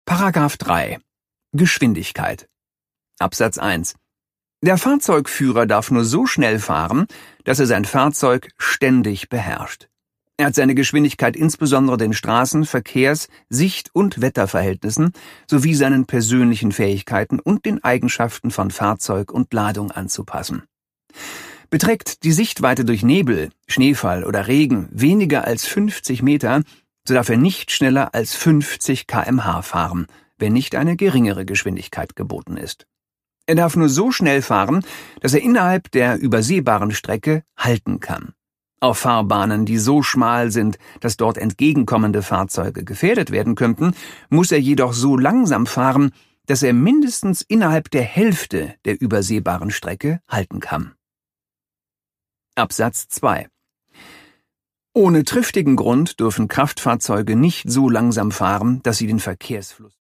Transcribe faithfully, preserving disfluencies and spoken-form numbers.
Paragraph drei. Geschwindigkeit. Absatz eins. Der Fahrzeugführer darf nur so schnell fahren, dass er sein Fahrzeug ständig beherrscht. Er hat seine Geschwindigkeit insbesondere den Straßen-, Verkehrs-, Sicht- und Wetterverhältnissen sowie seinen persönlichen Fähigkeiten und den Eigenschaften von Fahrzeug und Ladung anzupassen. Beträgt die Sichtweite durch Nebel, Schneefall oder Regen weniger als fünfzig Meter, so darf er nicht schneller als fünfzig Kilometer pro Stunde fahren, wenn nicht eine geringere Geschwindigkeit geboten ist. Er darf nur so schnell fahren, dass er innerhalb der übersehbaren Strecke halten kann. Auf Fahrbahnen, die so schmal sind, dass dort entgegenkommende Fahrzeuge gefährdet werden könnten, muss er jedoch so langsam fahren, dass er mindestens innerhalb der Hälfte der übersehbaren Strecke halten kann. Absatz zwei. Ohne triftigen Grund dürfen Kraftfahrzeuge nicht so langsam fahren, dass sie den Verkehrsfluss